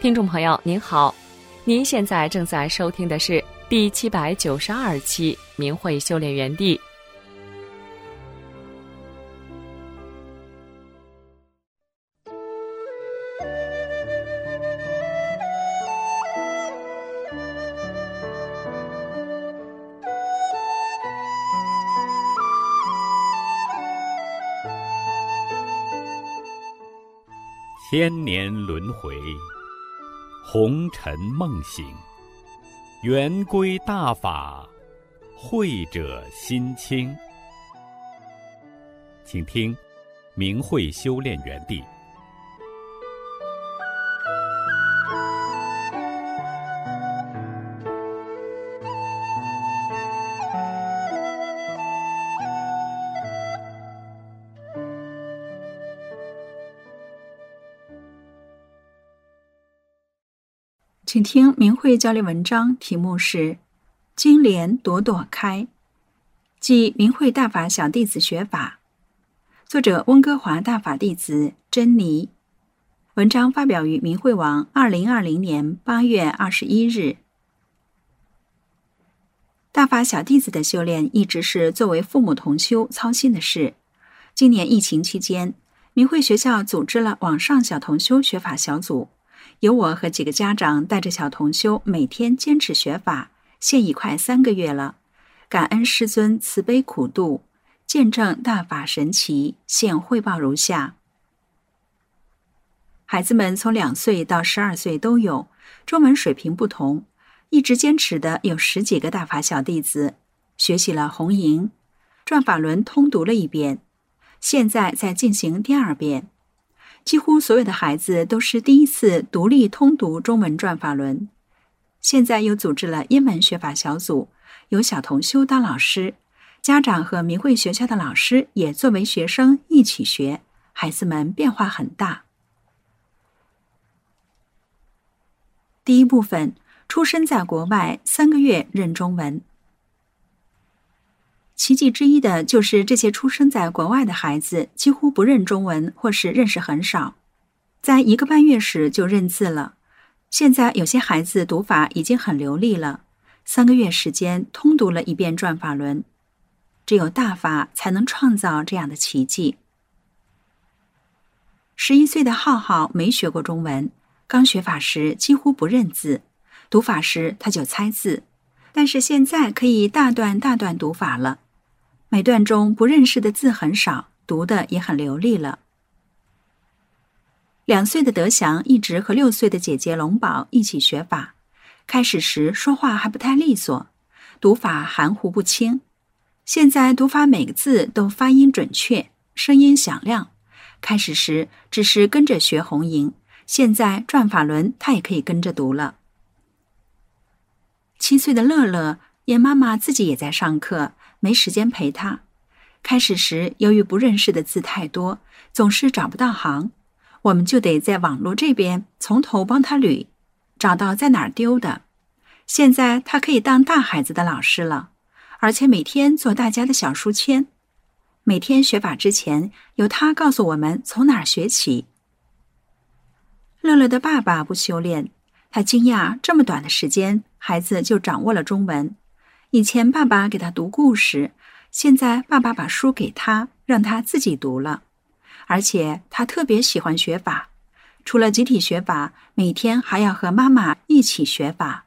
听众朋友您好，您现在正在收听的是第792期明慧修炼园地。 千年轮回，红尘梦醒，圆归大法，慧者心清。请听明慧修炼园地。 请听明慧交流文章，题目是金莲朵朵开，即明慧大法小弟子学法，作者温哥华大法弟子珍妮。文章发表于明慧网2020年8月21日。大法小弟子的修炼一直是作为父母同修操心的事。今年疫情期间，明慧学校组织了网上小同修学法小组，由我和几个家长带着小同修每天坚持学法，现已快3个月了。感恩师尊慈悲苦度，见证大法神奇，现汇报如下。孩子们从2岁到12岁都有，中文水平不同，一直坚持的有10几个大法小弟子，学习了红营转法轮通读了1遍，现在在进行第2遍。几乎所有的孩子都是第一次独立通读中文转法轮。现在又组织了英文学法小组，有小同修当老师，家长和明慧学校的老师也作为学生一起学，孩子们变化很大。第一部分，出生在国外3个月认中文。奇迹之一的就是这些出生在国外的孩子几乎不认中文，或是认识很少，在1个半月时就认字了。现在有些孩子读法已经很流利了，3个月时间通读了1遍转法轮。只有大法才能创造这样的奇迹。11岁的浩浩没学过中文，刚学法时几乎不认字，读法时他就猜字，但是现在可以大段大段读法了，每段中不认识的字很少，读的也很流利了。2岁的德祥一直和6岁的姐姐龙宝一起学法，开始时说话还不太利索，读法含糊不清，现在读法每个字都发音准确，声音响亮。开始时只是跟着学红营，现在转法轮他也可以跟着读了。7岁的乐乐，因妈妈自己也在上课，没时间陪他。开始时由于不认识的字太多，总是找不到行，我们就得在网络这边从头帮他捋，找到在哪儿丢的。现在他可以当大孩子的老师了，而且每天做大家的小书签。每天学法之前，由他告诉我们从哪儿学起。乐乐的爸爸不修炼，他惊讶这么短的时间，孩子就掌握了中文。以前爸爸给他读故事，现在爸爸把书给他，让他自己读了。而且他特别喜欢学法，除了集体学法，每天还要和妈妈一起学法。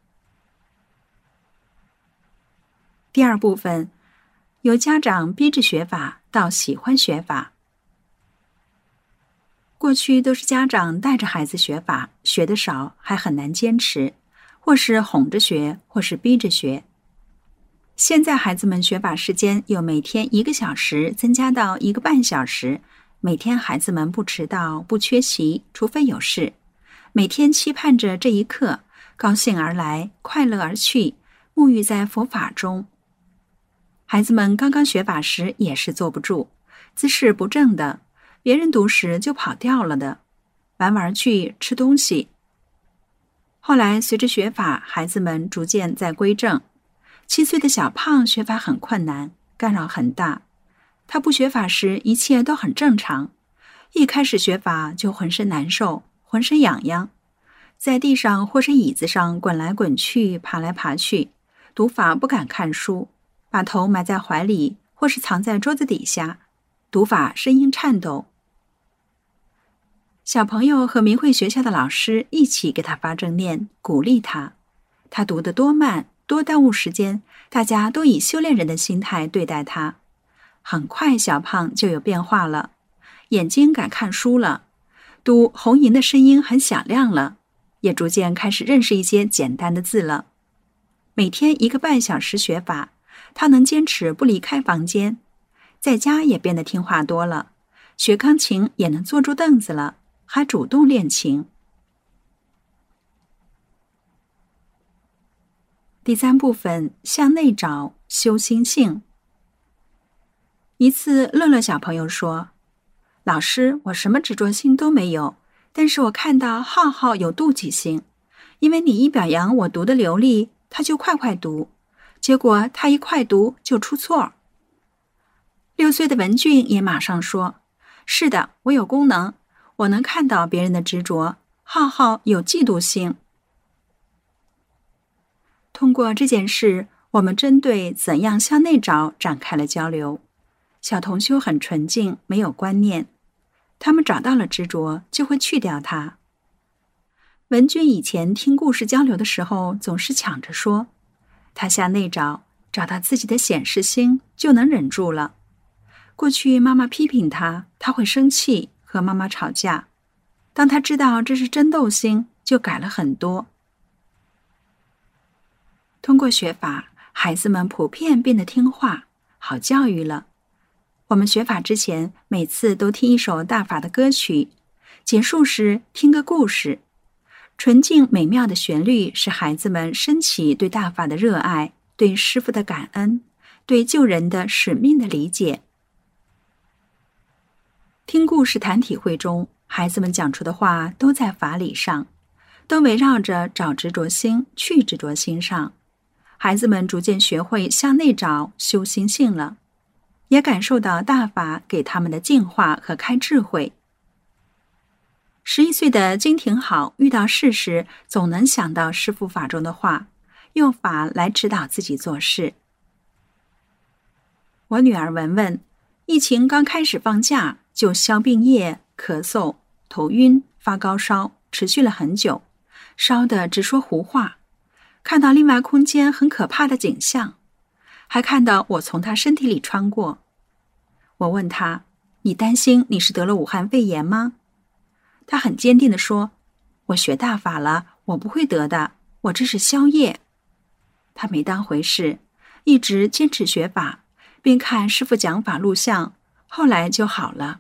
第2部分，由家长逼着学法到喜欢学法。过去都是家长带着孩子学法，学得少还很难坚持，或是哄着学，或是逼着学。现在孩子们学法时间由每天1个小时增加到1个半小时，每天孩子们不迟到，不缺席，除非有事。每天期盼着这一刻，高兴而来，快乐而去，沐浴在佛法中。孩子们刚刚学法时也是坐不住，姿势不正的，别人读时就跑掉了的，玩玩具，吃东西。后来随着学法，孩子们逐渐在归正。7岁的小胖学法很困难，干扰很大。他不学法时一切都很正常，一开始学法就浑身难受，浑身痒痒。 在地上或是椅子上滚来滚去，爬来爬去，读法不敢看书，把头埋在怀里或是藏在桌子底下，读法声音颤抖。小朋友和明慧学校的老师一起给他发正念，鼓励他。他读得多慢，多耽误时间，大家都以修炼人的心态对待他。很快小胖就有变化了，眼睛敢看书了，读红吟的声音很响亮了，也逐渐开始认识一些简单的字了。每天1个半小时学法，他能坚持不离开房间，在家也变得听话多了，学钢琴也能坐住凳子了，还主动练琴。第3部分，向内找，修心性。一次，乐乐小朋友说：“老师，我什么执着心都没有，但是我看到浩浩有妒忌心，因为你一表扬我读的流利，他就快快读，结果他一快读就出错。”6岁的文俊也马上说：“是的，我有功能，我能看到别人的执着，浩浩有嫉妒心。”通过这件事，我们针对怎样向内找展开了交流。小同修很纯净，没有观念，他们找到了执着，就会去掉它。文君以前听故事交流的时候，总是抢着说，他向内找，找到自己的显示心，就能忍住了。过去妈妈批评他，他会生气，和妈妈吵架。当他知道这是争斗心，就改了很多。通过学法，孩子们普遍变得听话，好教育了。我们学法之前，每次都听一首大法的歌曲，结束时听个故事。纯净美妙的旋律使孩子们升起对大法的热爱，对师父的感恩，对救人的使命的理解。听故事谈体会中，孩子们讲出的话都在法理上，都围绕着找执着心，去执着心上。孩子们逐渐学会向内找，修心性了，也感受到大法给他们的净化和开智慧。11岁的金挺好遇到事时，总能想到师父法中的话，用法来指导自己做事。我女儿文文，疫情刚开始放假就消病液、咳嗽、头晕、发高烧，持续了很久，烧得直说胡话。看到另外空间很可怕的景象，还看到我从他身体里穿过。我问他，你担心你是得了武汉肺炎吗？他很坚定地说，我学大法了，我不会得的，我这是消业。他没当回事，一直坚持学法，并看师父讲法录像，后来就好了。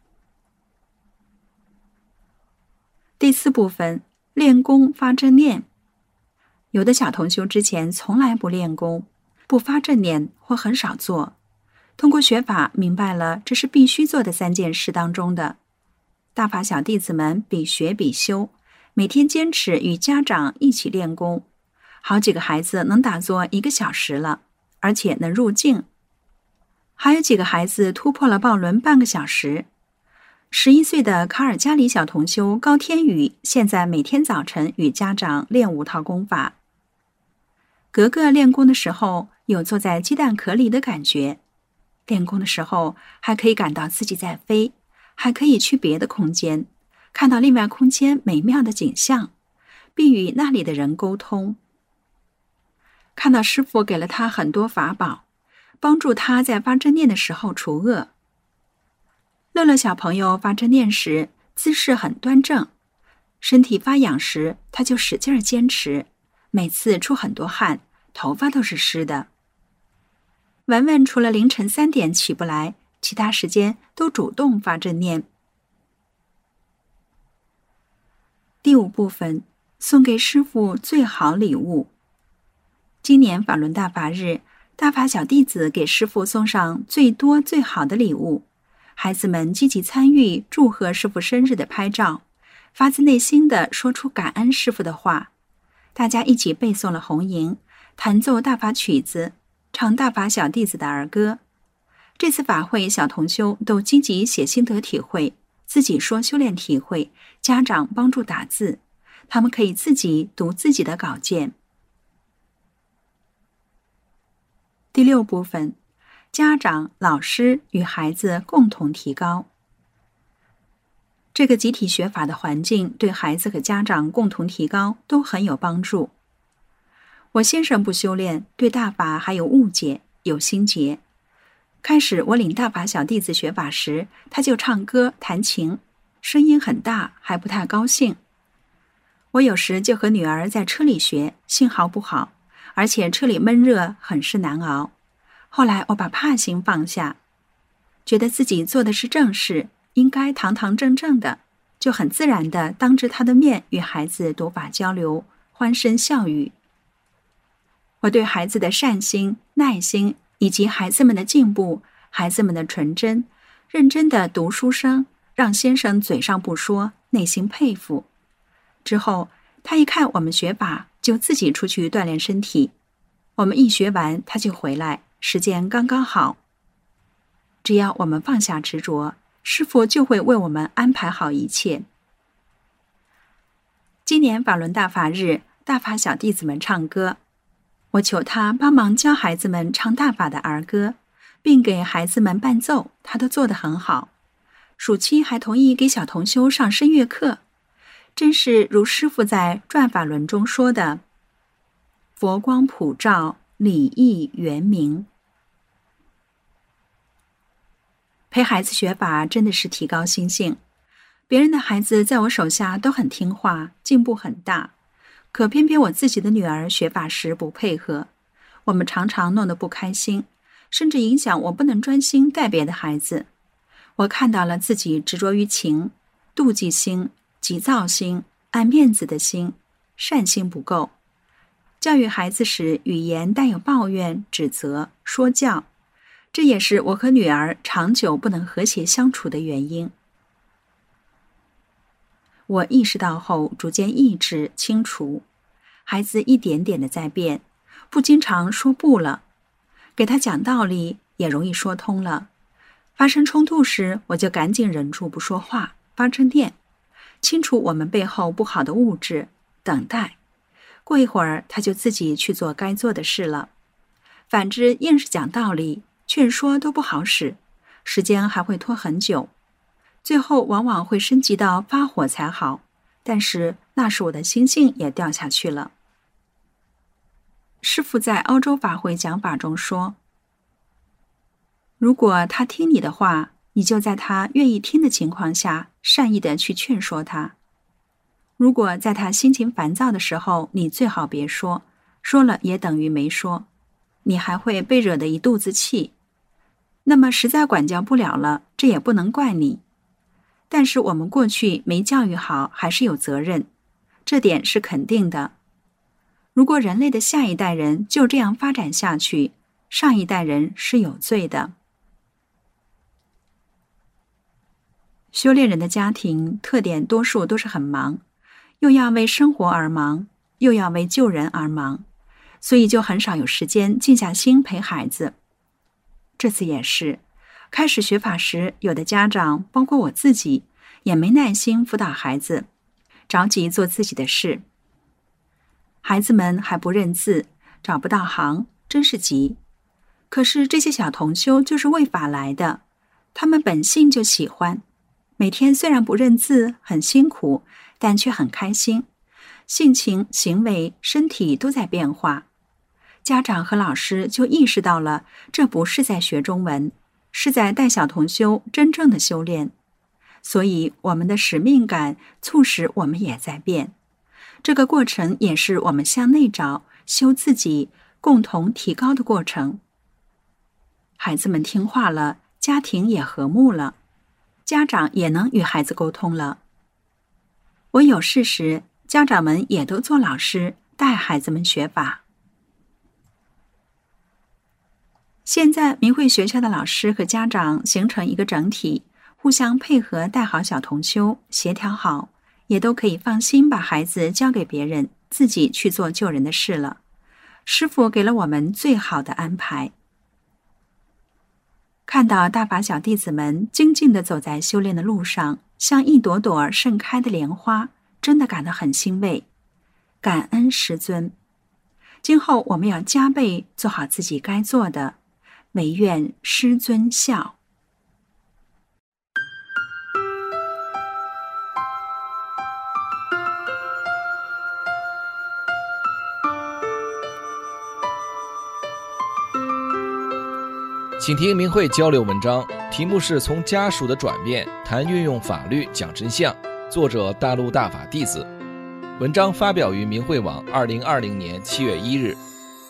第4部分，练功发正念。有的小同修之前从来不练功，不发正念或很少做，通过学法明白了这是必须做的3件事当中的。大法小弟子们比学比修，每天坚持与家长一起练功，好几个孩子能打坐1个小时了，而且能入静。还有几个孩子突破了抱轮半个小时。11岁的卡尔加里小同修高天宇，现在每天早晨与家长练5套功法。格格练功的时候，有坐在鸡蛋壳里的感觉。练功的时候，还可以感到自己在飞，还可以去别的空间，看到另外空间美妙的景象，并与那里的人沟通。看到师父给了他很多法宝，帮助他在发正念的时候除恶。乐乐小朋友发正念时，姿势很端正，身体发痒时，他就使劲坚持，每次出很多汗，头发都是湿的。文文除了凌晨3点起不来，其他时间都主动发正念。第5部分，送给师父最好礼物。今年法轮大法日，大法小弟子给师父送上最多最好的礼物。孩子们积极参与祝贺师父生日的拍照，发自内心地说出感恩师父的话。大家一起背诵了红吟，弹奏大法曲子，唱大法小弟子的儿歌。这次法会，小同修都积极写心得体会，自己说修炼体会，家长帮助打字， 他们可以自己读自己的稿件。第6部分，家长、老师与孩子共同提高。这个集体学法的环境对孩子和家长共同提高都很有帮助。我先生不修炼，对大法还有误解，有心结。开始我领大法小弟子学法时，他就唱歌弹琴，声音很大，还不太高兴。我有时就和女儿在车里学，信号不好，而且车里闷热，很是难熬。后来我把怕心放下，觉得自己做的是正事，应该堂堂正正的，就很自然地当着他的面与孩子读法交流，欢声笑语。我对孩子的善心、耐心，以及孩子们的进步、孩子们的纯真、认真的读书声，让先生嘴上不说，内心佩服。之后，他一看我们学法，就自己出去锻炼身体。我们一学完，他就回来，时间刚刚好。只要我们放下执着，师父就会为我们安排好一切。今年法轮大法日，大法小弟子们唱歌，我求他帮忙教孩子们唱大法的儿歌，并给孩子们伴奏，他都做得很好。暑期还同意给小同修上声乐课，真是如师父在《转法轮》中说的：“佛光普照，礼义圆明。”陪孩子学法真的是提高心性。别人的孩子在我手下都很听话，进步很大，可偏偏我自己的女儿学法时不配合，我们常常弄得不开心，甚至影响我不能专心带别的孩子。我看到了自己执着于情、妒忌心、急躁心、爱面子的心，善心不够。教育孩子时，语言带有抱怨、指责、说教，这也是我和女儿长久不能和谐相处的原因。我意识到后，逐渐抑制、清除，孩子一点点的在变，不经常说不了，给他讲道理也容易说通了。发生冲突时，我就赶紧忍住不说话，发正念，清除我们背后不好的物质，等待。过一会儿，他就自己去做该做的事了。反之，硬是讲道理、劝说都不好使，时间还会拖很久，最后往往会升级到发火才好，但是那时我的心性也掉下去了。师父在欧洲法会讲法中说，如果他听你的话，你就在他愿意听的情况下，善意的去劝说他。如果在他心情烦躁的时候，你最好别说，说了也等于没说，你还会被惹得一肚子气。那么实在管教不了了，这也不能怪你。但是我们过去没教育好，还是有责任，这点是肯定的。如果人类的下一代人就这样发展下去，上一代人是有罪的。修炼人的家庭特点多数都是很忙，又要为生活而忙，又要为救人而忙，所以就很少有时间静下心陪孩子。这次也是，开始学法时，有的家长，包括我自己，也没耐心辅导孩子，着急做自己的事。孩子们还不认字，找不到行，真是急。可是这些小同修就是为法来的，他们本性就喜欢。每天虽然不认字，很辛苦，但却很开心，性情、行为、身体都在变化。家长和老师就意识到了，这不是在学中文，是在带小同修真正的修炼。所以我们的使命感促使我们也在变。这个过程也是我们向内找、修自己、共同提高的过程。孩子们听话了，家庭也和睦了，家长也能与孩子沟通了。我有事时，家长们也都做老师，带孩子们学法。现在明慧学校的老师和家长形成一个整体，互相配合带好小同修，协调好，也都可以放心把孩子交给别人，自己去做救人的事了。师父给了我们最好的安排。看到大法小弟子们精进地走在修炼的路上，像一朵朵盛开的莲花， 真的感到很欣慰，感恩师尊。今后我们要加倍做好自己该做的，唯愿师尊孝。 请听明慧交流文章，题目是从家属的转变谈运用法律讲真相，作者大陆大法弟子。文章发表于明慧网2020年7月1日。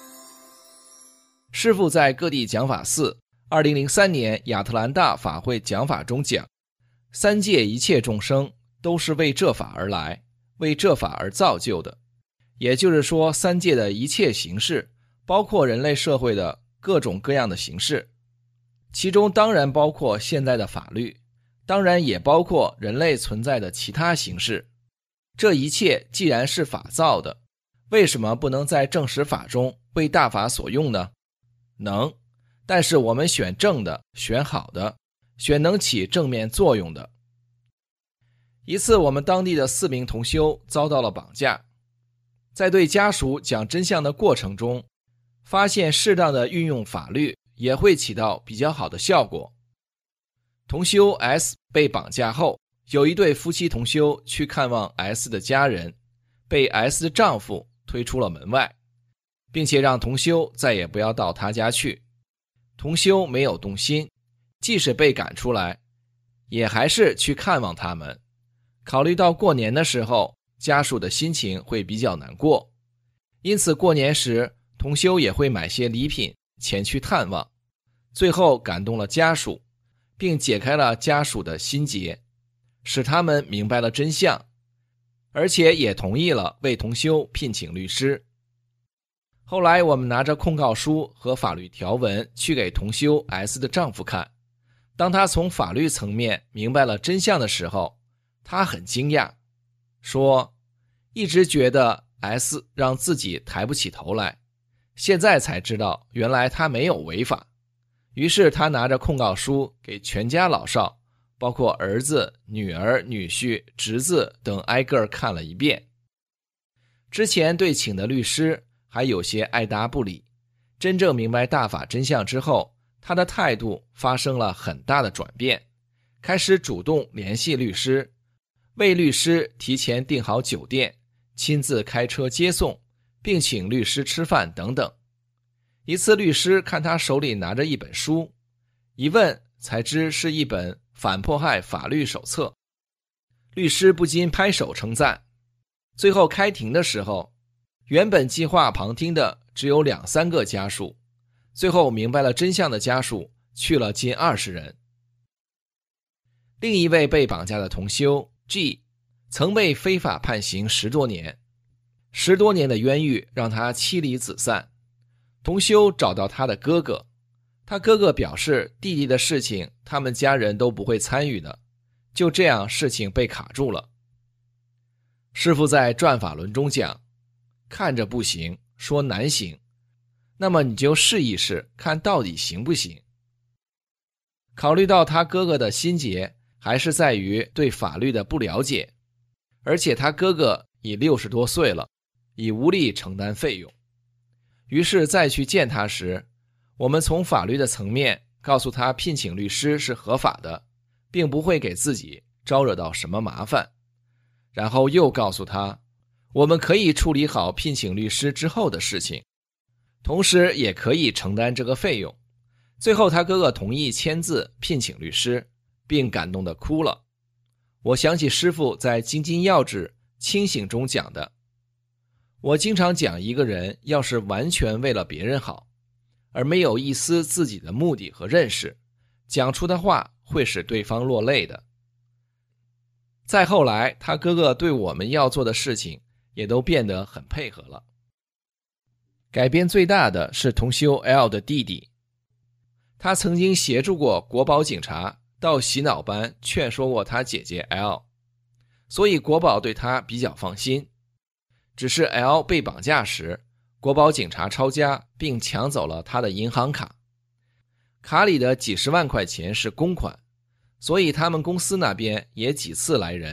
师父在各地讲法寺2003年亚特兰大法会讲法中讲，三界一切众生都是为这法而来，为这法而造就的。也就是说，三界的一切形式，包括人类社会的各种各样的形式，其中当然包括现代的法律，当然也包括人类存在的其他形式。这一切既然是法造的，为什么不能在正实法中为大法所用呢？能，但是我们选正的，选好的，选能起正面作用的。一次我们当地的4名同修遭到了绑架，在对家属讲真相的过程中，发现适当的运用法律也会起到比较好的效果。同修 S 被绑架后，有一对夫妻同修去看望 S 的家人，被 S 的丈夫推出了门外，并且让同修再也不要到他家去。同修没有动心，即使被赶出来，也还是去看望他们。考虑到过年的时候，家属的心情会比较难过，因此过年时同修也会买些礼品前去探望，最后感动了家属，并解开了家属的心结，使他们明白了真相，而且也同意了为同修聘请律师。后来我们拿着控告书和法律条文去给同修 S 的丈夫看，当他从法律层面明白了真相的时候，他很惊讶，说一直觉得 S 让自己抬不起头来，现在才知道原来他没有违法。于是他拿着控告书给全家老少，包括儿子、女儿、女婿、侄子等挨个看了一遍。之前对请的律师还有些爱答不理，真正明白大法真相之后，他的态度发生了很大的转变，开始主动联系律师，为律师提前订好酒店，亲自开车接送，并请律师吃饭等等。一次律师看他手里拿着一本书，一问才知是一本反迫害法律手册，律师不禁拍手称赞。最后开庭的时候，原本计划旁听的只有2-3个家属，最后明白了真相的家属去了近20人。另一位被绑架的同修 G 曾被非法判刑10多年，10多年的冤狱让他妻离子散。同修找到他的哥哥，他哥哥表示弟弟的事情他们家人都不会参与的，就这样事情被卡住了。师父在转法轮中讲，看着不行，说难行，那么你就试一试，看到底行不行。考虑到他哥哥的心结还是在于对法律的不了解，而且他哥哥已60多岁了，已无力承担费用。于是再去见他时，我们从法律的层面告诉他聘请律师是合法的，并不会给自己招惹到什么麻烦。然后又告诉他，我们可以处理好聘请律师之后的事情，同时也可以承担这个费用。最后他哥哥同意签字聘请律师，并感动地哭了。我想起师父在精进要旨清醒中讲的，我经常讲，一个人要是完全为了别人好，而没有一丝自己的目的和认识，讲出的话会使对方落泪的。再后来，他哥哥对我们要做的事情也都变得很配合了。改变最大的是同修 L 的弟弟，他曾经协助过国保警察到洗脑班劝说过他姐姐 L， 所以国保对他比较放心。只是 L 被绑架时，国保警察抄家并抢走了他的银行卡，卡里的几十万块钱是公款，所以他们公司那边也几次来人，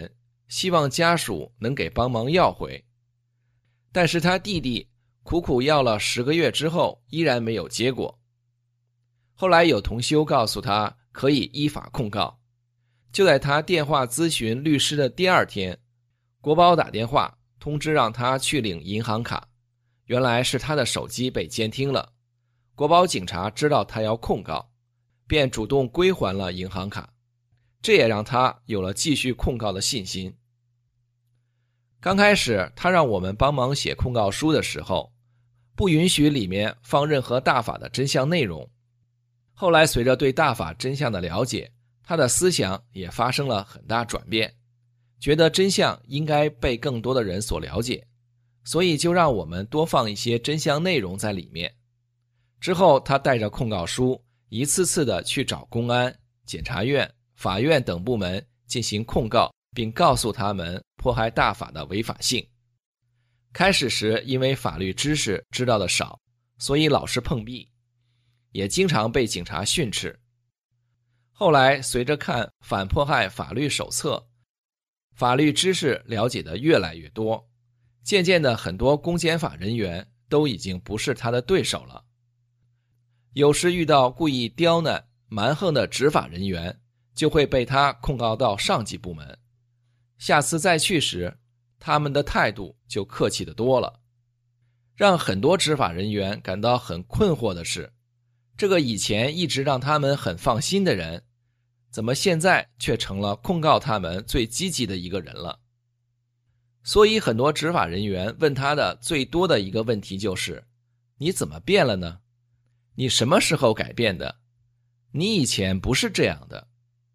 希望家属能给帮忙要回。但是他弟弟苦苦要了10个月之后，依然没有结果。后来有同修告诉他可以依法控告，就在他电话咨询律师的第2天，国保打电话通知让他去领银行卡，原来是他的手机被监听了。国保警察知道他要控告，便主动归还了银行卡，这也让他有了继续控告的信心。刚开始他让我们帮忙写控告书的时候，不允许里面放任何大法的真相内容。后来随着对大法真相的了解，他的思想也发生了很大转变，觉得真相应该被更多的人所了解，所以就让我们多放一些真相内容在里面。之后他带着控告书一次次的去找公安、检察院、法院等部门进行控告，并告诉他们迫害大法的违法性。开始时因为法律知识知道的少，所以老是碰壁，也经常被警察训斥。后来随着看反迫害法律手册，法律知识了解的越来越多，渐渐的很多公检法人员都已经不是他的对手了。有时遇到故意刁难蛮横的执法人员，就会被他控告到上级部门，下次再去时他们的态度就客气得多了。让很多执法人员感到很困惑的是，这个以前一直让他们很放心的人，怎么现在却成了控告他们最积极的一个人了。所以很多执法人员问他的最多的一个问题就是，你怎么变了呢？你什么时候改变的？你以前不是这样的。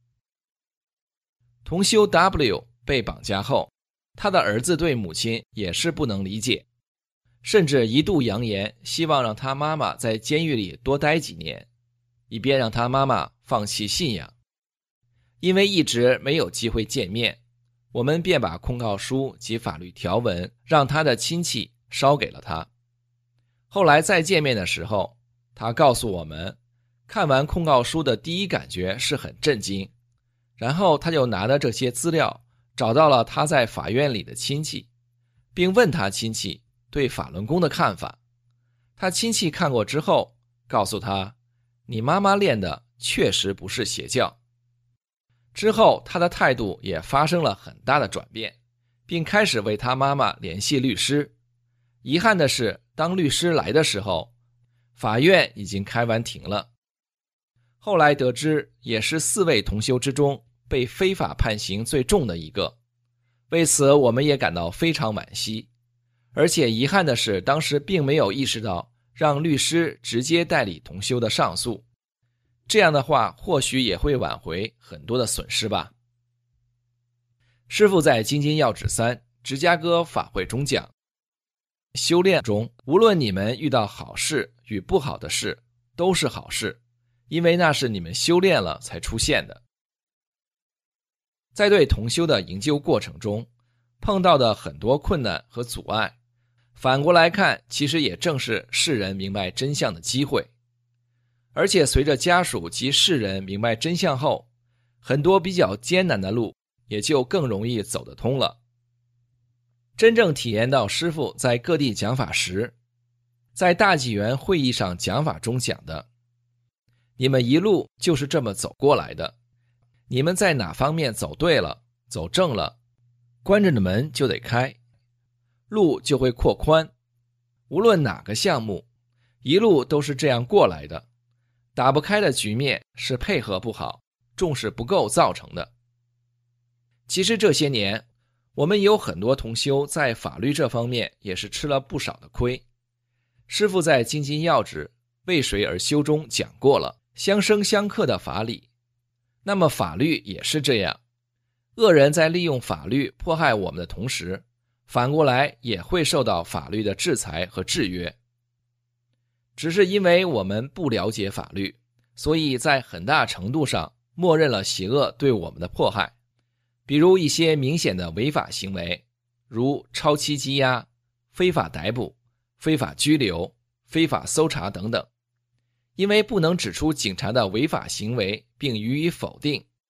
同修 W 被绑架后，他的儿子对母亲也是不能理解，甚至一度扬言希望让他妈妈在监狱里多待几年，以便让他妈妈放弃信仰。因为一直没有机会见面，我们便把控告书及法律条文让他的亲戚烧给了他。后来再见面的时候，他告诉我们，看完控告书的第一感觉是很震惊，然后他就拿着这些资料找到了他在法院里的亲戚，并问他亲戚对法轮功的看法。他亲戚看过之后告诉他，你妈妈练的确实不是邪教。之后他的态度也发生了很大的转变，并开始为他妈妈联系律师。遗憾的是，当律师来的时候，法院已经开完庭了。后来得知，也是4位同修之中被非法判刑最重的一个，为此我们也感到非常惋惜。而且遗憾的是，当时并没有意识到让律师直接代理同修的上诉，这样的话或许也会挽回很多的损失吧。师父在精进要旨3芝加哥法会中讲，修炼中无论你们遇到好事与不好的事都是好事，因为那是你们修炼了才出现的。在对同修的营救过程中碰到的很多困难和阻碍，反过来看，其实也正是世人明白真相的机会。而且随着家属及世人明白真相后，很多比较艰难的路也就更容易走得通了。真正体验到师父在各地讲法时，在大纪元会议上讲法中讲的，你们一路就是这么走过来的，你们在哪方面走对了，走正了，关着的门就得开，路就会扩宽。无论哪个项目，一路都是这样过来的，打不开的局面是配合不好、重视不够造成的。其实这些年我们有很多同修在法律这方面也是吃了不少的亏。师父在精进要旨为谁而修中讲过了相生相克的法理，那么法律也是这样，恶人在利用法律迫害我们的同时，反过来也会受到法律的制裁和制约。只是因为我们不了解法律，所以在很大程度上默认了邪恶对我们的迫害。比如一些明显的违法行为，如超期羁押、非法逮捕、非法拘留、非法搜查等等。因为不能指出警察的违法行为并予以否定，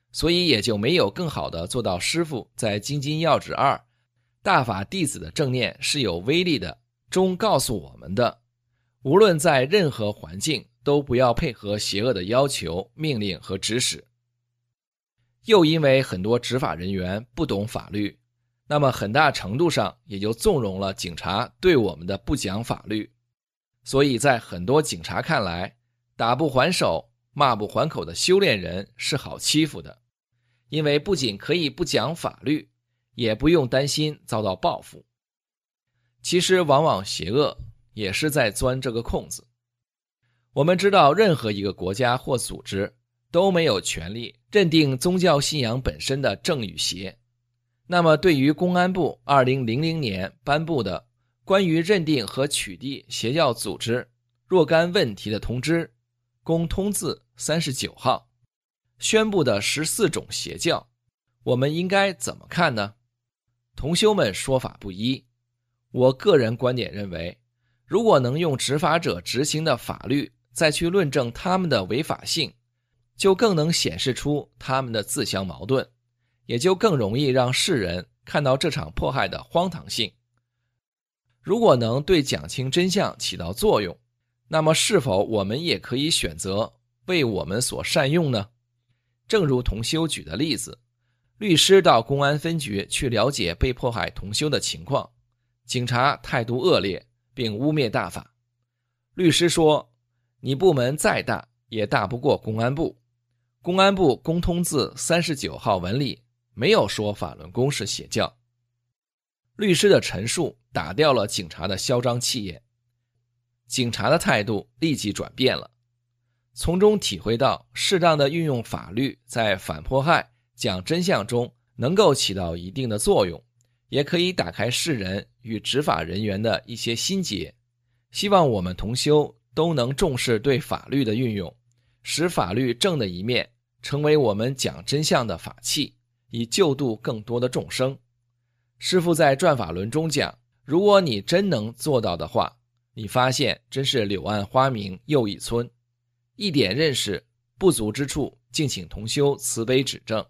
所以也就没有更好的做到师父在《金金要旨2大法弟子的正念是有威力的中告诉我们的，无论在任何环境都不要配合邪恶的要求、命令和指使。又因为很多执法人员不懂法律，那么很大程度上也就纵容了警察对我们的不讲法律，所以在很多警察看来，打不还手、骂不还口的修炼人是好欺负的，因为不仅可以不讲法律，也不用担心遭到报复。其实往往邪恶也是在钻这个空子。我们知道任何一个国家或组织都没有权利认定宗教信仰本身的正与邪。那么对于公安部2000年颁布的关于认定和取缔邪教组织若干问题的通知公通字39号，宣布的14种邪教，我们应该怎么看呢？同修们说法不一，我个人观点认为，如果能用执法者执行的法律再去论证他们的违法性，就更能显示出他们的自相矛盾，也就更容易让世人看到这场迫害的荒唐性。如果能对讲清真相起到作用，那么是否我们也可以选择为我们所善用呢？正如同修举的例子，律师到公安分局去了解被迫害同修的情况，警察态度恶劣并污蔑大法。律师说，你部门再大也大不过公安部，公安部公通字39号文里没有说法轮功是邪教。律师的陈述打掉了警察的嚣张气焰，警察的态度立即转变了，从中体会到适当的运用法律在反迫害、讲真相中能够起到一定的作用，也可以打开世人与执法人员的一些心结。希望我们同修都能重视对法律的运用，使法律正的一面成为我们讲真相的法器，以救度更多的众生。师父在转法轮中讲，如果你真能做到的话，你发现真是柳暗花明又一村。一点认识不足之处，敬请同修慈悲指正。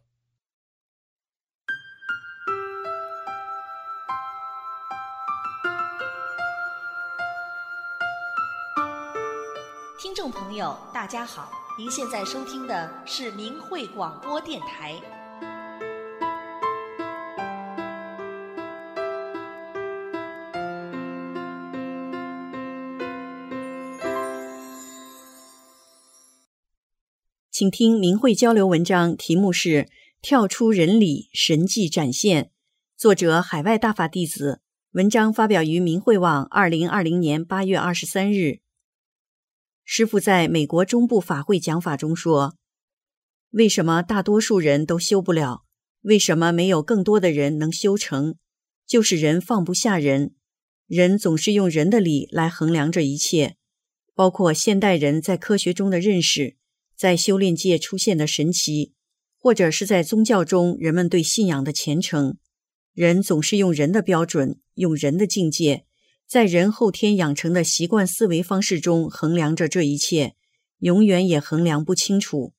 听众朋友大家好，您现在收听的是明慧广播电台。 请听明慧交流文章，题目是跳出人理，神迹展现，作者海外大法弟子，文章发表于明慧网2020年8月23日。师父在美国中部法会讲法中说，为什么大多数人都修不了？为什么没有更多的人能修成？就是人放不下人，人总是用人的理来衡量这一切，包括现代人在科学中的认识，在修炼界出现的神奇，或者是在宗教中人们对信仰的虔诚。人总是用人的标准，用人的境界，在人后天养成的习惯思维方式中衡量着这一切，永远也衡量不清楚。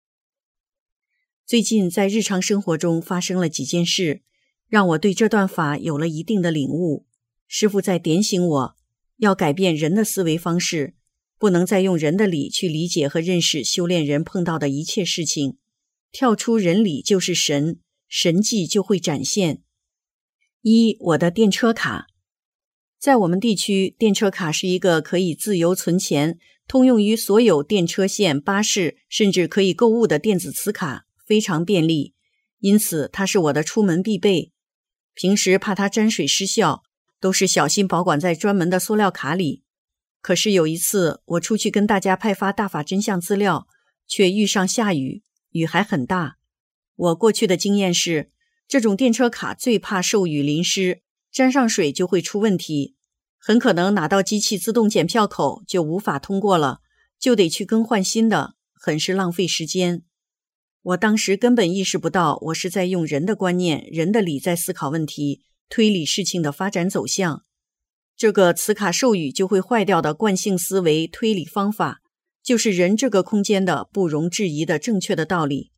最近在日常生活中发生了几件事，让我对这段法有了一定的领悟。师父在点醒我，要改变人的思维方式，不能再用人的理去理解和认识修炼人碰到的一切事情，跳出人理就是神，神迹就会展现。我的电车卡。在我们地区，电车卡是一个可以自由存钱，通用于所有电车线、巴士，甚至可以购物的电子磁卡，非常便利，因此它是我的出门必备。平时怕它沾水失效，都是小心保管在专门的塑料卡里。可是有一次，我出去跟大家派发大法真相资料，却遇上下雨，雨还很大。我过去的经验是，这种电车卡最怕受雨淋湿，沾上水就会出问题，很可能拿到机器自动检票口就无法通过了，就得去更换新的，很是浪费时间。我当时根本意识不到，我是在用人的观念、人的理在思考问题，推理事情的发展走向。这个磁卡受雨就会坏掉的惯性思维推理方法，就是人这个空间的不容置疑的正确的道理。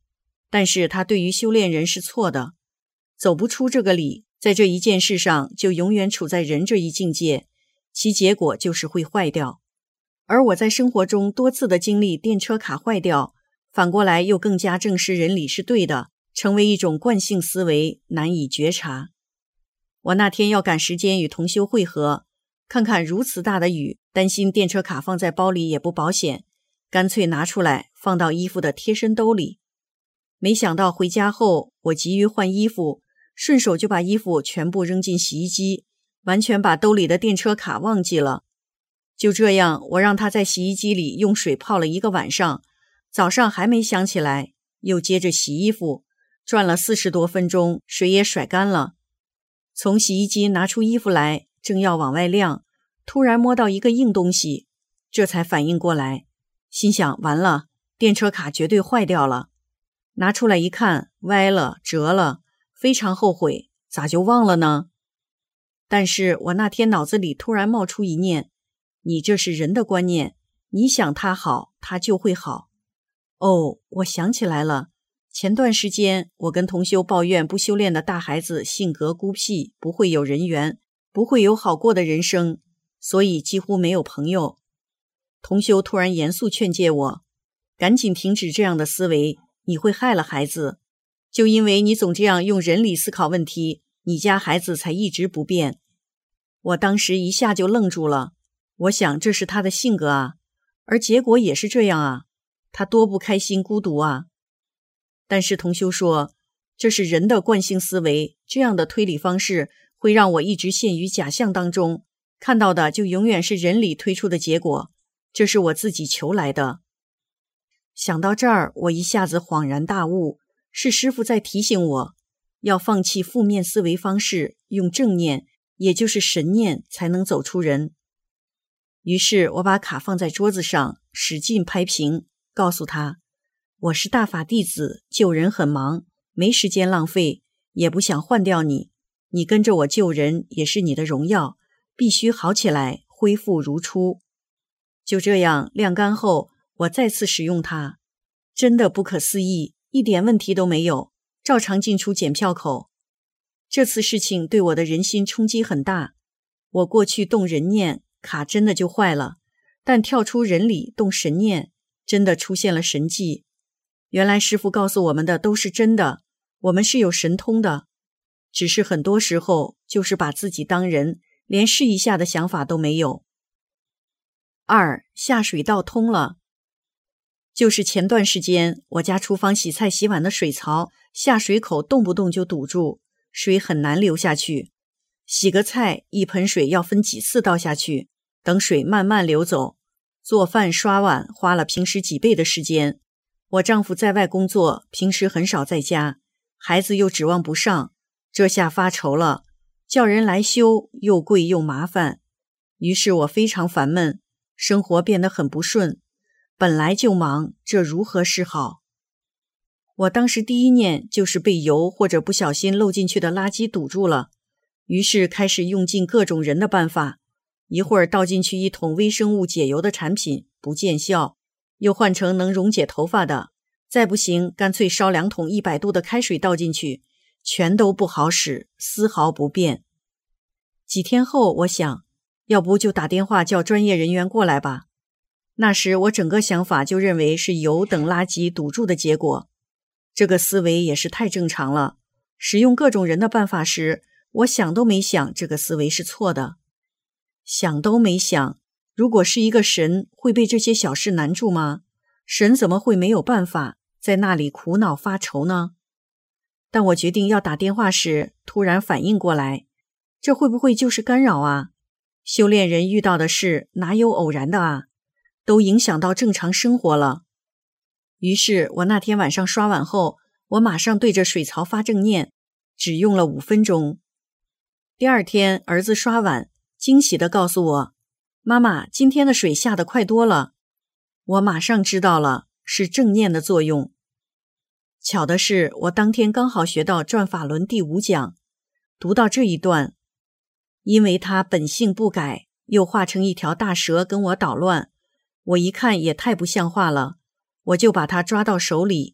但是他对于修炼人是错的，走不出这个理，在这一件事上就永远处在人这一境界，其结果就是会坏掉。而我在生活中多次的经历电车卡坏掉，反过来又更加证实人理是对的，成为一种惯性思维，难以觉察。我那天要赶时间与同修会合，看看如此大的雨，担心电车卡放在包里也不保险，干脆拿出来放到衣服的贴身兜里。没想到回家后，我急于换衣服，顺手就把衣服全部扔进洗衣机，完全把兜里的电车卡忘记了。就这样，我让它在洗衣机里用水泡了1个晚上，早上还没想起来，又接着洗衣服，转了40多分钟，水也甩干了。从洗衣机拿出衣服来，正要往外晾，突然摸到一个硬东西，这才反应过来，心想完了，电车卡绝对坏掉了。拿出来一看，歪了，折了，非常后悔，咋就忘了呢？但是我那天脑子里突然冒出一念，你这是人的观念，你想它好，它就会好。哦，我想起来了，前段时间我跟同修抱怨不修炼的大孩子性格孤僻，不会有人缘，不会有好过的人生，所以几乎没有朋友。同修突然严肃劝诫我，赶紧停止这样的思维，你会害了孩子。就因为你总这样用人理思考问题，你家孩子才一直不变。我当时一下就愣住了，我想这是他的性格啊，而结果也是这样啊，他多不开心孤独啊。但是同修说，这是人的惯性思维，这样的推理方式会让我一直陷于假象当中，看到的就永远是人理推出的结果，这是我自己求来的。想到这儿，我一下子恍然大悟，是师父在提醒我，要放弃负面思维方式，用正念，也就是神念才能走出人。于是我把卡放在桌子上，使劲拍平，告诉他，我是大法弟子，救人很忙，没时间浪费，也不想换掉你，你跟着我救人也是你的荣耀，必须好起来，恢复如初。就这样晾干后，我再次使用它，真的不可思议，一点问题都没有，照常进出检票口。这次事情对我的人心冲击很大，我过去动人念，卡真的就坏了，但跳出人理动神念，真的出现了神迹。原来师父告诉我们的都是真的，我们是有神通的，只是很多时候就是把自己当人，连试一下的想法都没有。2. 下水道通了。就是前段时间，我家厨房洗菜洗碗的水槽下水口动不动就堵住，水很难流下去。洗个菜，一盆水要分几次倒下去，等水慢慢流走。做饭刷碗花了平时几倍的时间。我丈夫在外工作，平时很少在家，孩子又指望不上，这下发愁了，叫人来修又贵又麻烦。于是我非常烦闷，生活变得很不顺。本来就忙，这如何是好？我当时第一念就是被油或者不小心漏进去的垃圾堵住了，于是开始用尽各种人的办法，一会儿倒进去1桶微生物解油的产品，不见效，又换成能溶解头发的，再不行干脆烧2桶100度的开水倒进去，全都不好使，丝毫不变。几天后我想，要不就打电话叫专业人员过来吧。那时我整个想法就认为是油等垃圾堵住的结果，这个思维也是太正常了。使用各种人的办法时，我想都没想这个思维是错的。想都没想，如果是一个神，会被这些小事难住吗？神怎么会没有办法，在那里苦恼发愁呢？但我决定要打电话时，突然反应过来，这会不会就是干扰啊？修炼人遇到的事哪有偶然的啊？都影响到正常生活了。于是我那天晚上刷碗后，我马上对着水槽发正念，只用了5分钟。第二天儿子刷碗，惊喜地告诉我，妈妈，今天的水下得快多了。我马上知道了，是正念的作用。巧的是，我当天刚好学到转法轮第5讲，读到这一段，因为他本性不改，又化成一条大蛇跟我捣乱，我一看也太不像话了，我就把它抓到手里，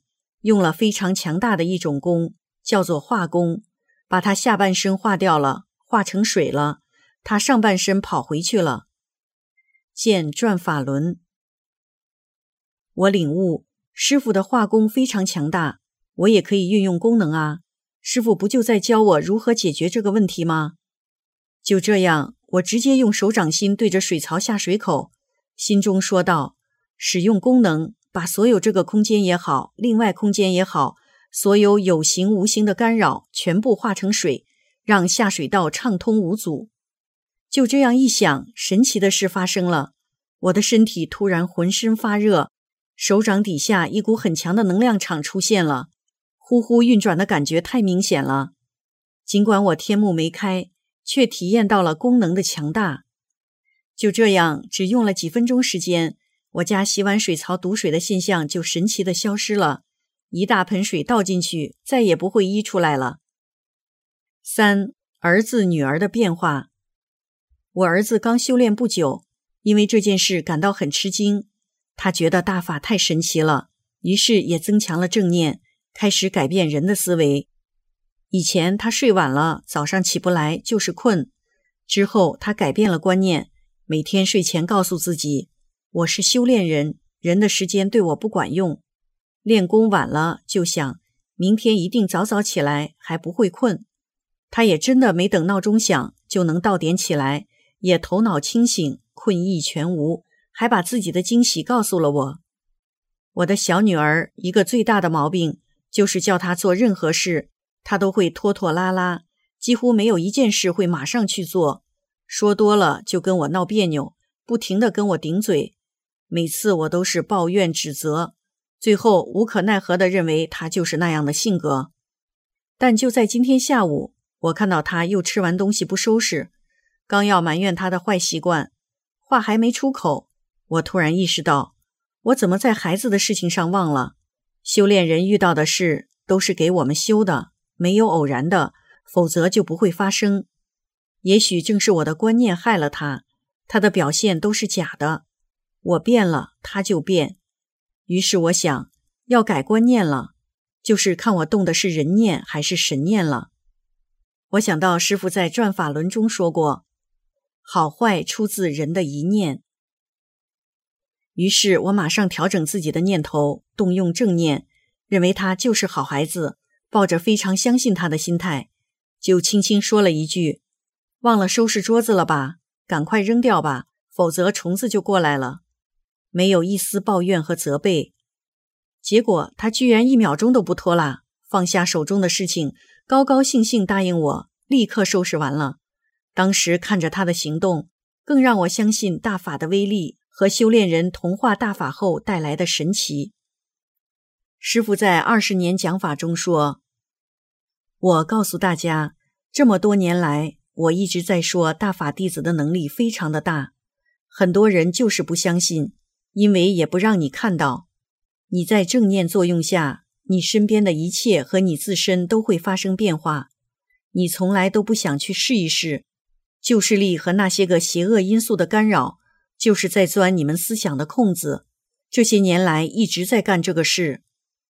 用了非常强大的一种功，叫做化功，把他下半身化掉了，化成水了，他上半身跑回去了。见转法轮。我领悟，师父的化功非常强大，我也可以运用功能啊。师父不就在教我如何解决这个问题吗？就这样，我直接用手掌心对着水槽下水口，心中说道：使用功能，把所有这个空间也好，另外空间也好，所有有形无形的干扰全部化成水，让下水道畅通无阻。就这样一想，神奇的事发生了，我的身体突然浑身发热，手掌底下一股很强的能量场出现了，呼呼运转的感觉太明显了。尽管我天目没开，却体验到了功能的强大。就这样，只用了几分钟时间，我家洗碗水槽堵水的现象就神奇的消失了，一大盆水倒进去，再也不会溢出来了。3. 儿子女儿的变化。我儿子刚修炼不久，因为这件事感到很吃惊，他觉得大法太神奇了，于是也增强了正念，开始改变人的思维。以前他睡晚了，早上起不来就是困，之后他改变了观念，每天睡前告诉自己，我是修炼人，人的时间对我不管用。练功晚了就想，明天一定早早起来，还不会困。他也真的没等闹钟响，就能到点起来，也头脑清醒，困意全无，还把自己的惊喜告诉了我。我的小女儿一个最大的毛病，就是叫她做任何事，她都会拖拖拉拉，几乎没有一件事会马上去做，说多了就跟我闹别扭，不停地跟我顶嘴。每次我都是抱怨指责，最后无可奈何地认为她就是那样的性格。但就在今天下午，我看到她又吃完东西不收拾，刚要埋怨她的坏习惯，话还没出口，我突然意识到，我怎么在孩子的事情上忘了？修炼人遇到的事都是给我们修的，没有偶然的，否则就不会发生。也许正是我的观念害了他，他的表现都是假的。我变了，他就变。于是我想，要改观念了，就是看我动的是人念还是神念了。我想到师父在转法轮中说过，好坏出自人的一念。于是我马上调整自己的念头，动用正念，认为他就是好孩子，抱着非常相信他的心态，就轻轻说了一句，忘了收拾桌子了吧，赶快扔掉吧，否则虫子就过来了。没有一丝抱怨和责备。结果他居然1秒钟都不拖拉，放下手中的事情，高高兴兴答应我，立刻收拾完了。当时看着他的行动，更让我相信大法的威力和修炼人同化大法后带来的神奇。师父在20年讲法中说，我告诉大家，这么多年来，我一直在说大法弟子的能力非常的大，很多人就是不相信，因为也不让你看到。你在正念作用下，你身边的一切和你自身都会发生变化，你从来都不想去试一试。旧势力和那些个邪恶因素的干扰，就是在钻你们思想的空子，这些年来一直在干这个事。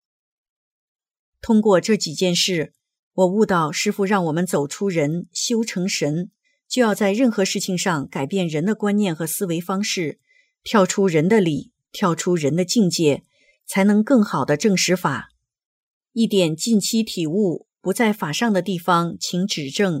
通过这几件事，我悟到师父让我们走出人，修成神，就要在任何事情上改变人的观念和思维方式，跳出人的理，跳出人的境界，才能更好地证实法。一点近期体悟，不在法上的地方，请指正。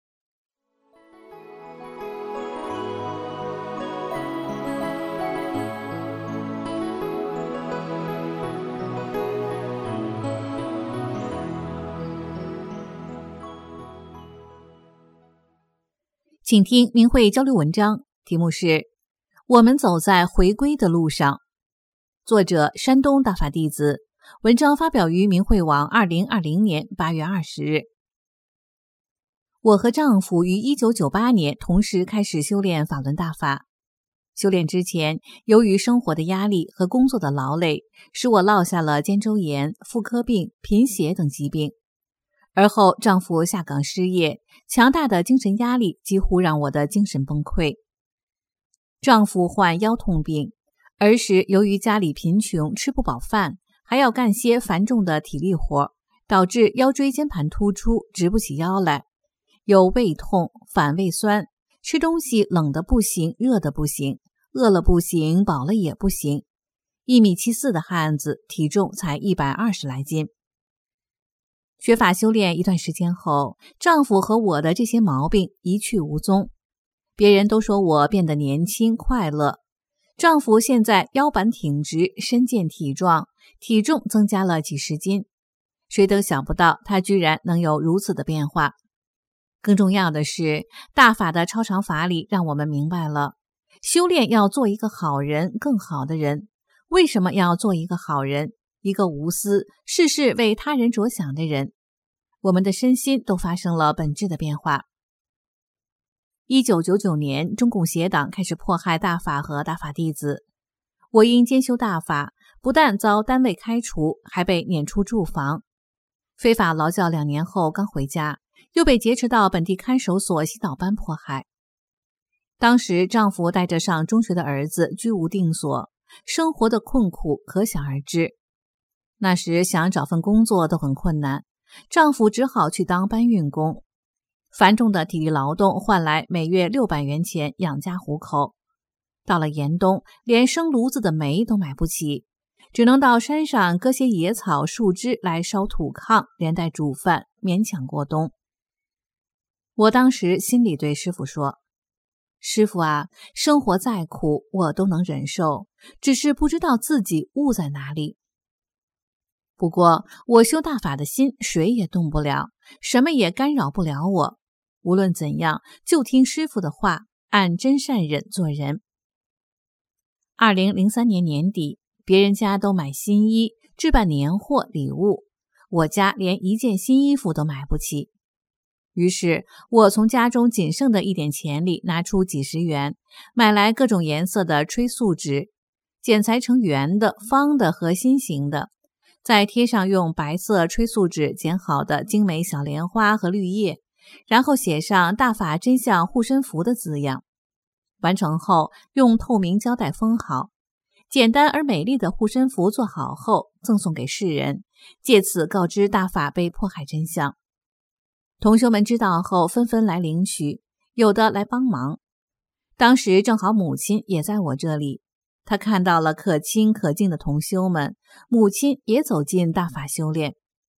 请听明慧交流文章，题目是《我们走在回归的路上》，作者山东大法弟子，文章发表于明慧网2020年8月20日。我和丈夫于1998年同时开始修炼法轮大法。修炼之前，由于生活的压力和工作的劳累，使我落下了肩周炎、妇科病、贫血等疾病。而后丈夫下岗失业，强大的精神压力几乎让我的精神崩溃。丈夫患腰痛病，儿时由于家里贫穷，吃不饱饭， 还要干些繁重的体力活，导致腰椎间盘突出，直不起腰来，有胃痛、反胃酸，吃东西冷的不行，热的不行，饿了不行，饱了也不行。1.74米的汉子，体重才120来斤。学法修炼一段时间后，丈夫和我的这些毛病一去无踪。别人都说我变得年轻快乐。丈夫现在腰板挺直，身健体壮，体重增加了几十斤。谁都想不到他居然能有如此的变化。更重要的是，大法的超常法理让我们明白了，修炼要做一个好人，更好的人。为什么要做一个好人？一个无私、事事为他人着想的人。我们的身心都发生了本质的变化。1999年，中共邪党开始迫害大法和大法弟子。我因兼修大法，不但遭单位开除，还被撵出住房。非法劳教2年后刚回家，又被劫持到本地看守所洗脑班迫害。当时丈夫带着上中学的儿子居无定所，生活的困苦可想而知。那时想找份工作都很困难，丈夫只好去当搬运工。繁重的体力劳动换来每月600元钱养家糊口。到了严冬，连生炉子的煤都买不起，只能到山上割些野草树枝来烧土炕，连带煮饭，勉强过冬。我当时心里对师父说：师父啊，生活再苦我都能忍受，只是不知道自己悟在哪里。不过我修大法的心谁也动不了，什么也干扰不了我。无论怎样，就听师父的话，按真善忍做人。2003年年底，别人家都买新衣，置办年货礼物，我家连一件新衣服都买不起。于是我从家中仅剩的一点钱里拿出几十元，买来各种颜色的吹塑纸，剪裁成圆的、方的和心形的，再贴上用白色吹塑纸剪好的精美小莲花和绿叶，然后写上大法真相护身符的字样。完成后用透明胶带封好，简单而美丽的护身符做好后赠送给世人，借此告知大法被迫害真相。同修们知道后纷纷来领取，有的来帮忙。当时正好母亲也在我这里，她看到了可亲可敬的同修们，母亲也走进大法修炼。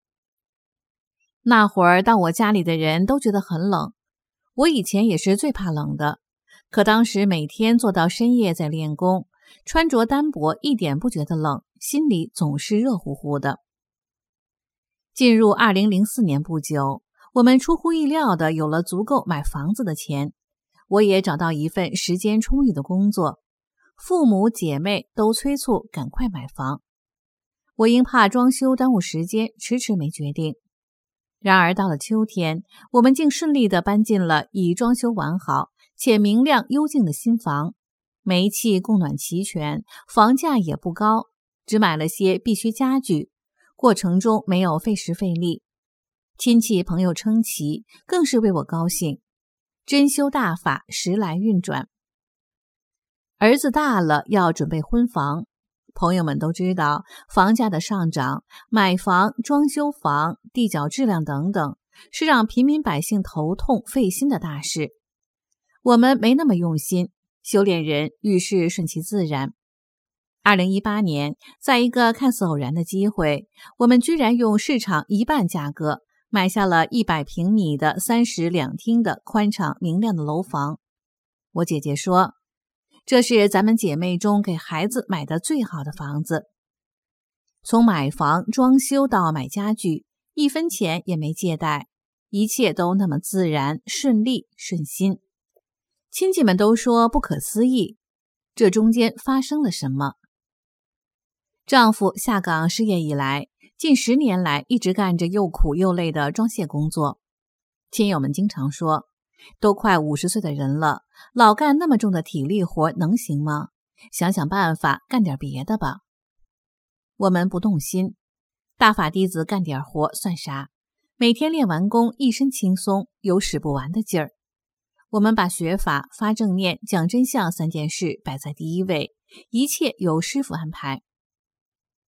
那会儿到我家里的人都觉得很冷，我以前也是最怕冷的，可当时每天做到深夜在练功，穿着单薄一点不觉得冷，心里总是热乎乎的。进入2004年不久，我们出乎意料的有了足够买房子的钱，我也找到一份时间充裕的工作，父母姐妹都催促赶快买房。我因怕装修耽误时间，迟迟没决定。然而到了秋天，我们竟顺利地搬进了已装修完好且明亮幽静的新房，煤气供暖齐全，房价也不高，只买了些必需家具，过程中没有费时费力。亲戚朋友称奇，更是为我高兴。真修大法时来运转。儿子大了，要准备婚房。朋友们都知道，房价的上涨，买房、装修房、地脚质量等等，是让平民百姓头痛费心的大事。我们没那么用心，修炼人遇事顺其自然。2018年，在一个看似偶然的机会，我们居然用市场1半价格买下了100平米的3室2厅的宽敞明亮的楼房。我姐姐说，这是咱们姐妹中给孩子买的最好的房子。从买房、装修到买家具，1分钱也没借贷，一切都那么自然、顺利、顺心。亲戚们都说不可思议，这中间发生了什么？丈夫下岗失业以来，近10年来一直干着又苦又累的装卸工作。亲友们经常说，都快50岁的人了，老干那么重的体力活能行吗？想想办法，干点别的吧。我们不动心，大法弟子干点活算啥？每天练完功，一身轻松，有使不完的劲儿。我们把学法、发正念、讲真相3件事摆在第一位，一切由师父安排。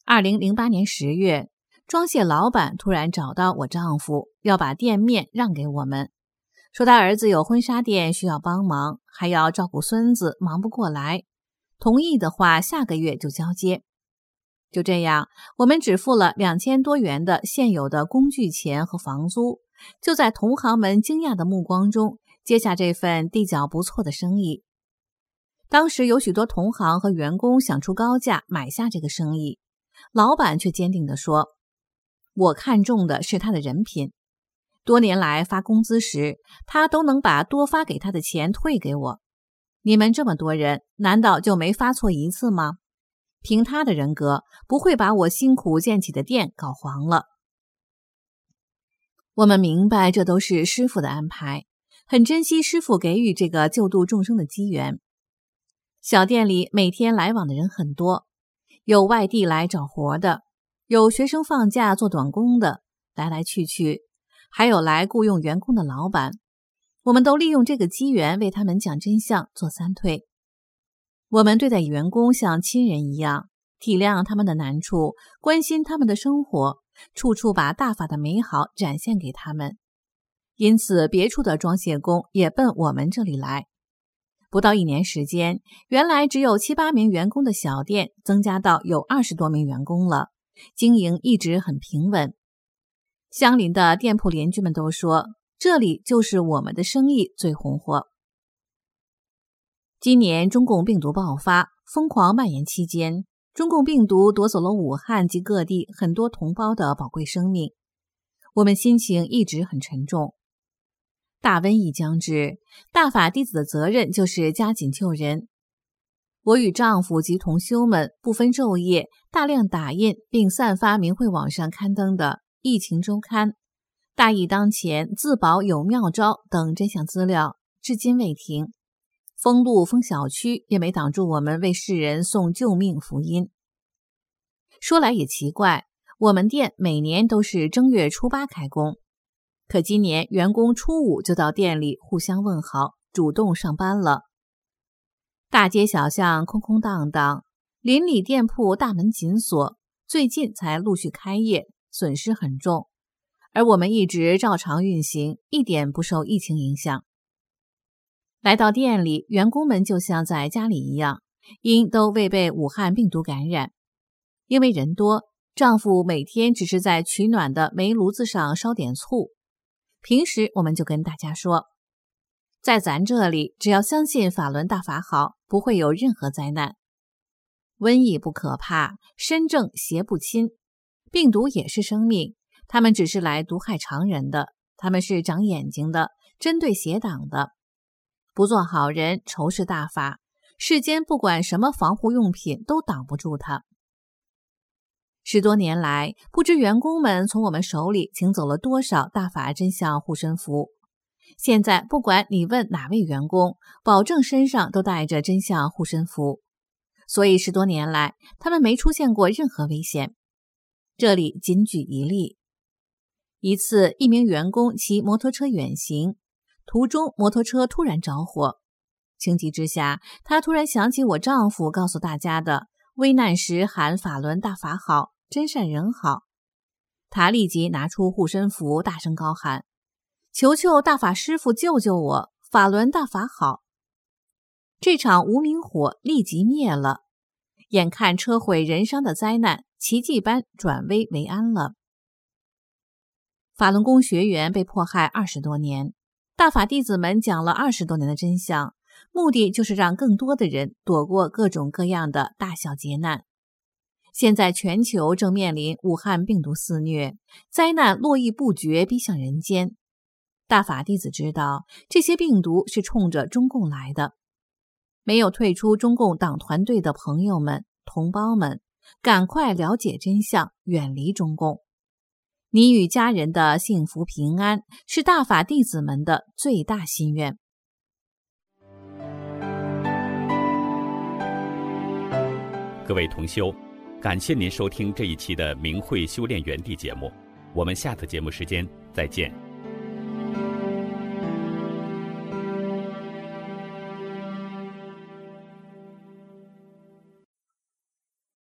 2008年10月，装卸老板突然找到我丈夫，要把店面让给我们，说他儿子有婚纱店需要帮忙，还要照顾孙子，忙不过来。同意的话，下个月就交接。就这样，我们只付了2000多元的现有的工具钱和房租，就在同行们惊讶的目光中接下这份地脚不错的生意。当时有许多同行和员工想出高价买下这个生意，老板却坚定地说，我看中的是他的人品，多年来发工资时，他都能把多发给他的钱退给我。你们这么多人，难道就没发错一次吗？凭他的人格，不会把我辛苦建起的店搞黄了。我们明白这都是师父的安排，很珍惜师父给予这个救度众生的机缘。小店里每天来往的人很多，有外地来找活的，有学生放假做短工的，来来去去，还有来雇佣员工的老板。我们都利用这个机缘为他们讲真相，做三退。我们对待员工像亲人一样，体谅他们的难处，关心他们的生活，处处把大法的美好展现给他们。因此，别处的装卸工也奔我们这里来。不到1年时间，原来只有7、8名员工的小店增加到有20多名员工了，经营一直很平稳。相邻的店铺邻居们都说，这里就是我们的生意最红火。今年中共病毒爆发，疯狂蔓延期间，中共病毒夺走了武汉及各地很多同胞的宝贵生命，我们心情一直很沉重。大瘟疫将至，大法弟子的责任就是加紧救人。我与丈夫及同修们不分昼夜，大量打印并散发明慧网上刊登的《疫情周刊》、大疫当前，自保有妙招等真相资料，至今未停。封路封小区也没挡住我们为世人送救命福音。说来也奇怪，我们店每年都是正月初8开工，可今年员工初5就到店里互相问好，主动上班了。大街小巷空空荡荡，邻里店铺大门紧锁，最近才陆续开业，损失很重。而我们一直照常运行，一点不受疫情影响。来到店里，员工们就像在家里一样，因都未被武汉病毒感染。因为人多，丈夫每天只是在取暖的煤炉子上烧点醋。平时我们就跟大家说，在咱这里，只要相信法轮大法好，不会有任何灾难。瘟疫不可怕，身正邪不侵。病毒也是生命，他们只是来毒害常人的，他们是长眼睛的，针对邪党的。不做好人，仇视大法，世间不管什么防护用品都挡不住它。10多年来，不知员工们从我们手里请走了多少大法真相护身符。现在不管你问哪位员工，保证身上都带着真相护身符。所以10多年来，他们没出现过任何危险。这里仅举一例。一次，一名员工骑摩托车远行，途中摩托车突然着火，情急之下，他突然想起我丈夫告诉大家的危难时喊法轮大法好，真善人好。他立即拿出护身符，大声高喊，求求大法师父救救我，法轮大法好。这场无名火立即灭了，眼看车毁人伤的灾难奇迹般转危为安了。法轮功学员被迫害20多年，大法弟子们讲了20多年的真相，目的就是让更多的人躲过各种各样的大小劫难。现在全球正面临武汉病毒肆虐，灾难络绎不绝，逼向人间。大法弟子知道这些病毒是冲着中共来的，没有退出中共党团队的朋友们、同胞们，赶快了解真相，远离中共。你与家人的幸福平安是大法弟子们的最大心愿。 各位同修，感谢您收听这一期的明慧修炼园地节目，我们下次节目时间再见。